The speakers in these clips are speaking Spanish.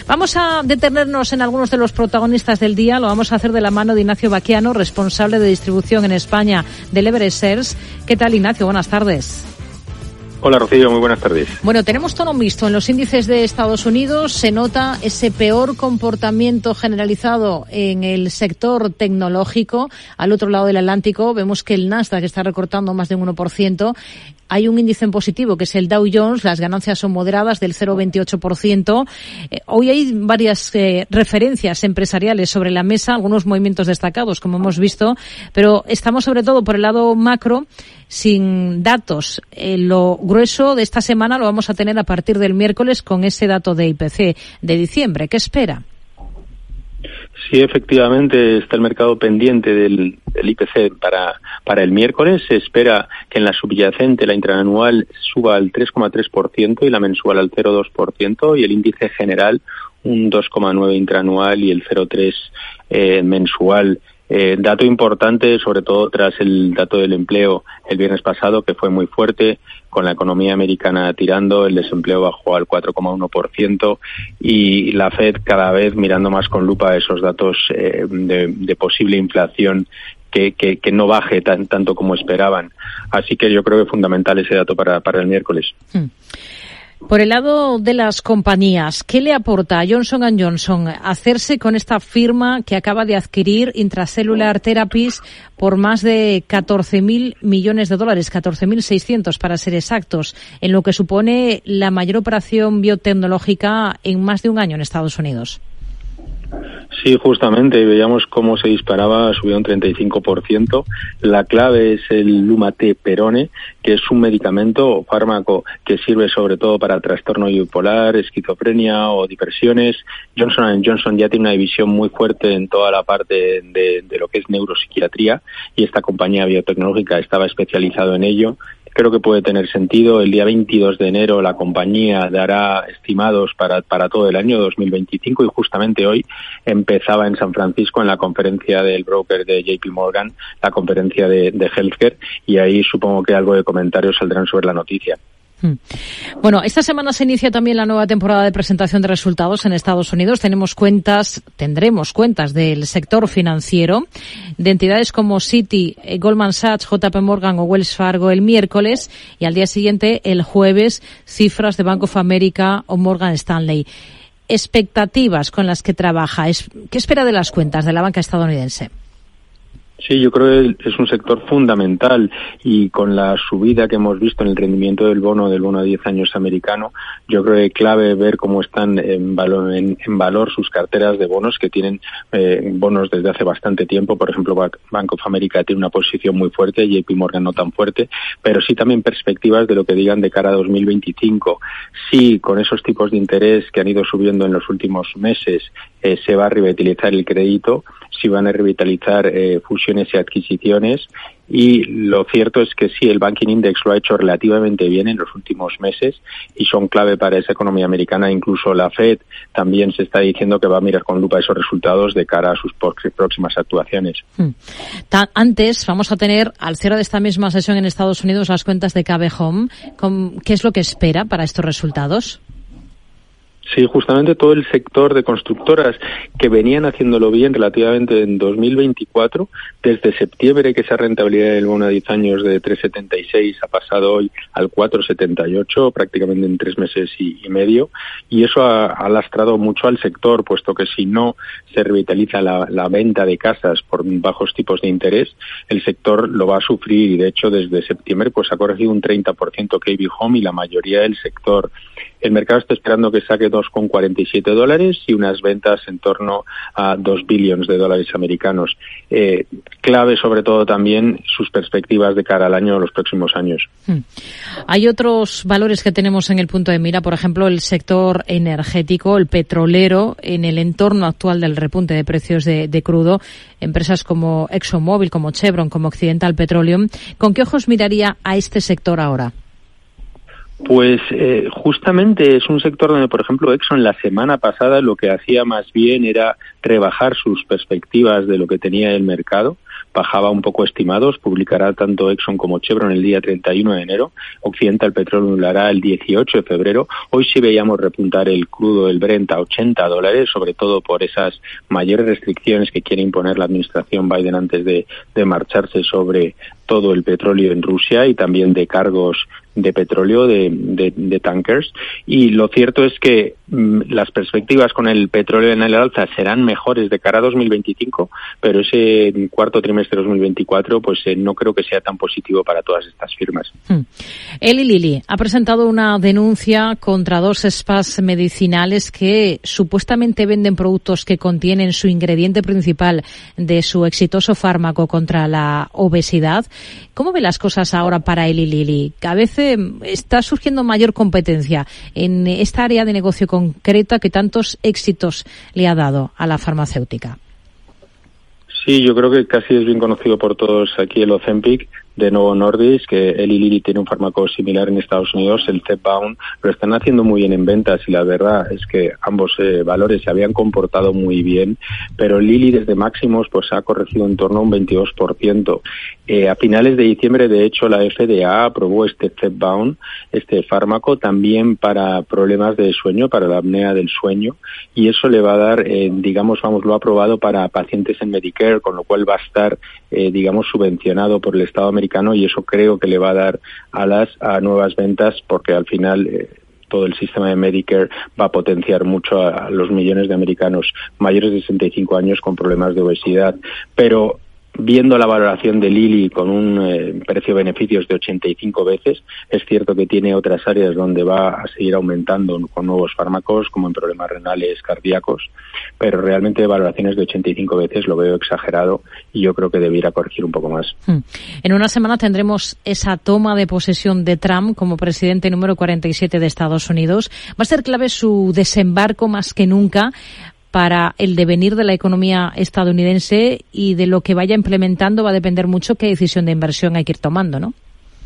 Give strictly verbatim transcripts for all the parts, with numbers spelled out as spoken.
Vamos a detenernos en algunos de los protagonistas del día. Lo vamos a hacer de la mano de Ignacio Baquiano, responsable de distribución en España del Everest Shares. ¿Qué tal, Ignacio? Buenas tardes. Hola, Rocío, muy buenas tardes. Bueno, tenemos tono mixto. En los índices de Estados Unidos se nota ese peor comportamiento generalizado en el sector tecnológico. Al otro lado del Atlántico vemos que el Nasdaq está recortando más de un uno por ciento. Hay un índice en positivo, que es el Dow Jones. Las ganancias son moderadas, del cero coma veintiocho por ciento. Eh, hoy hay varias eh, referencias empresariales sobre la mesa, algunos movimientos destacados, como hemos visto, pero estamos sobre todo por el lado macro, sin datos. Eh, lo grueso de esta semana lo vamos a tener a partir del miércoles con ese dato de I P C de diciembre. ¿Qué espera? Sí, efectivamente, está el mercado pendiente del, del I P C para, para el miércoles. Se espera que en la subyacente, la interanual, suba al tres coma tres por ciento y la mensual al cero coma dos por ciento, y el índice general un dos coma nueve por ciento interanual y el cero coma tres por ciento eh, mensual. Eh, dato importante, sobre todo tras el dato del empleo el viernes pasado, que fue muy fuerte, con la economía americana tirando, el desempleo bajó al cuatro coma uno por ciento y la Fed cada vez mirando más con lupa esos datos eh, de, de posible inflación que, que, que no baje tan, tanto como esperaban. Así que yo creo que es fundamental ese dato para, para el miércoles. Hmm. Por el lado de las compañías, ¿qué le aporta a Johnson and Johnson hacerse con esta firma que acaba de adquirir Intracellular Therapies por más de catorce mil millones de dólares, catorce mil seiscientos para ser exactos, en lo que supone la mayor operación biotecnológica en más de un año en Estados Unidos? Sí, justamente, veíamos cómo se disparaba, subió un treinta y cinco por ciento. La clave es el Lumateperone, que es un medicamento o fármaco que sirve sobre todo para trastorno bipolar, esquizofrenia o depresiones. Johnson and Johnson ya tiene una división muy fuerte en toda la parte de, de lo que es neuropsiquiatría, y esta compañía biotecnológica estaba especializado en ello. Creo que puede tener sentido. El día veintidós de enero la compañía dará estimados para, para todo el año dos mil veinticinco, y justamente hoy empezaba en San Francisco, en la conferencia del broker de J P Morgan, la conferencia de, de Healthcare, y ahí supongo que algo de comentarios saldrán sobre la noticia. Bueno, esta semana se inicia también la nueva temporada de presentación de resultados en Estados Unidos. Tenemos cuentas, tendremos cuentas del sector financiero, de entidades como Citi, Goldman Sachs, J P Morgan o Wells Fargo el miércoles, y al día siguiente, el jueves, cifras de Bank of America o Morgan Stanley. Expectativas con las que trabaja. ¿Qué espera de las cuentas de la banca estadounidense? Sí, yo creo que es un sector fundamental, y con la subida que hemos visto en el rendimiento del bono, del bono a diez años americano, yo creo que es clave ver cómo están en valor, en, en valor sus carteras de bonos, que tienen eh, bonos desde hace bastante tiempo. Por ejemplo, Bank of America tiene una posición muy fuerte, J P Morgan no tan fuerte, pero sí también perspectivas de lo que digan de cara a dos mil veinticinco. Sí, con esos tipos de interés que han ido subiendo en los últimos meses, eh, se va a revitalizar el crédito, si van a revitalizar eh, fusiones y adquisiciones, y lo cierto es que sí, el Banking Index lo ha hecho relativamente bien en los últimos meses y son clave para esa economía americana. Incluso la Fed también se está diciendo que va a mirar con lupa esos resultados de cara a sus próximas actuaciones. Hmm. Antes vamos a tener, al cierre de esta misma sesión en Estados Unidos, las cuentas de K B Home. ¿Qué es lo que espera para estos resultados? Sí, justamente todo el sector de constructoras que venían haciéndolo bien relativamente en dos mil veinticuatro, desde septiembre, que esa rentabilidad del bono a diez años de tres coma setenta y seis ha pasado hoy al cuatro coma setenta y ocho, prácticamente en tres meses y, y medio, y eso ha, ha lastrado mucho al sector, puesto que si no se revitaliza la, la venta de casas por bajos tipos de interés, el sector lo va a sufrir, y de hecho desde septiembre pues ha corregido un treinta por ciento K B Home y la mayoría del sector. El mercado está esperando que saque dos coma cuarenta y siete dólares y unas ventas en torno a dos billones de dólares americanos. Eh, clave sobre todo también sus perspectivas de cara al año o los próximos años. Hmm. Hay otros valores que tenemos en el punto de mira, por ejemplo, el sector energético, el petrolero, en el entorno actual del repunte de precios de, de crudo. Empresas como ExxonMobil, como Chevron, como Occidental Petroleum. ¿Con qué ojos miraría a este sector ahora? Pues eh, justamente es un sector donde, por ejemplo, Exxon la semana pasada lo que hacía más bien era rebajar sus perspectivas de lo que tenía el mercado, bajaba un poco estimados, publicará tanto Exxon como Chevron el día treinta y uno de enero, Occidental Petroleum lo hará el dieciocho de febrero, hoy sí veíamos repuntar el crudo, el Brent a ochenta dólares, sobre todo por esas mayores restricciones que quiere imponer la administración Biden antes de, de marcharse sobre todo el petróleo en Rusia y también de cargos de petróleo, de, de, de tankers. Y lo cierto es que mmm, las perspectivas con el petróleo en el alza serán mejores de cara a dos mil veinticinco, pero ese cuarto trimestre de dos mil veinticuatro pues eh, no creo que sea tan positivo para todas estas firmas. Hmm. Eli Lilly ha presentado una denuncia contra dos spas medicinales que supuestamente venden productos que contienen su ingrediente principal de su exitoso fármaco contra la obesidad. ¿Cómo ve las cosas ahora para Eli Lilly? A veces está surgiendo mayor competencia en esta área de negocio concreta que tantos éxitos le ha dado a la farmacéutica. Sí, yo creo que casi es bien conocido por todos aquí el Ozempic de Novo Nordisk, que Eli Lilly tiene un fármaco similar en Estados Unidos, el Zepbound, lo están haciendo muy bien en ventas y la verdad es que ambos eh, valores se habían comportado muy bien, pero Lilly desde máximos pues ha corregido en torno a un veintidós por ciento. Eh, a finales de diciembre, de hecho, la F D A aprobó este Zepbound, este fármaco, también para problemas de sueño, para la apnea del sueño, y eso le va a dar, eh, digamos, vamos, lo ha aprobado para pacientes en Medicare, con lo cual va a estar, eh, digamos, subvencionado por el Estado americano, y eso creo que le va a dar alas a nuevas ventas, porque al final eh, todo el sistema de Medicare va a potenciar mucho a, a los millones de americanos mayores de sesenta y cinco años con problemas de obesidad. Pero viendo la valoración de Lilly con un eh, precio-beneficios de ochenta y cinco veces, es cierto que tiene otras áreas donde va a seguir aumentando con nuevos fármacos, como en problemas renales, cardíacos, pero realmente valoraciones de ochenta y cinco veces lo veo exagerado y yo creo que debiera corregir un poco más. En una semana tendremos esa toma de posesión de Trump como presidente número cuarenta y siete de Estados Unidos. Va a ser clave su desembarco más que nunca para el devenir de la economía estadounidense, y de lo que vaya implementando va a depender mucho qué decisión de inversión hay que ir tomando, ¿no?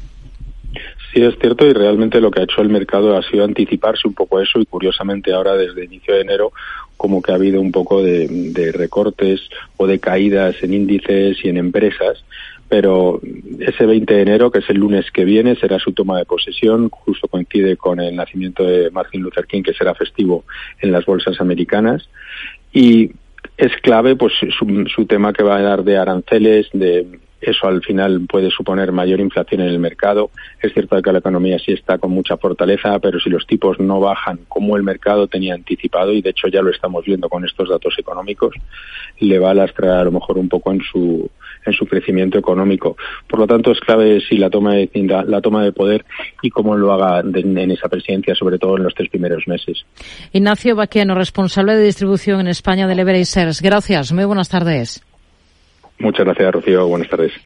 Sí, es cierto, y realmente lo que ha hecho el mercado ha sido anticiparse un poco a eso, y curiosamente ahora desde inicio de enero como que ha habido un poco de, de recortes o de caídas en índices y en empresas, pero ese veinte de enero, que es el lunes que viene, será su toma de posesión, justo coincide con el nacimiento de Martin Luther King, que será festivo en las bolsas americanas, y es clave pues su, su tema que va a dar de aranceles, de eso al final puede suponer mayor inflación en el mercado. Es cierto que la economía sí está con mucha fortaleza, pero si los tipos no bajan como el mercado tenía anticipado, y de hecho ya lo estamos viendo con estos datos económicos, le va a lastrar a lo mejor un poco en su en su crecimiento económico. Por lo tanto, es clave sí la toma de la, la toma de poder y cómo lo haga de, en esa presidencia, sobre todo en los tres primeros meses. Ignacio Baqueno, responsable de distribución en España de Leverage Shares. Gracias, muy buenas tardes. Muchas gracias, Rocío. Buenas tardes.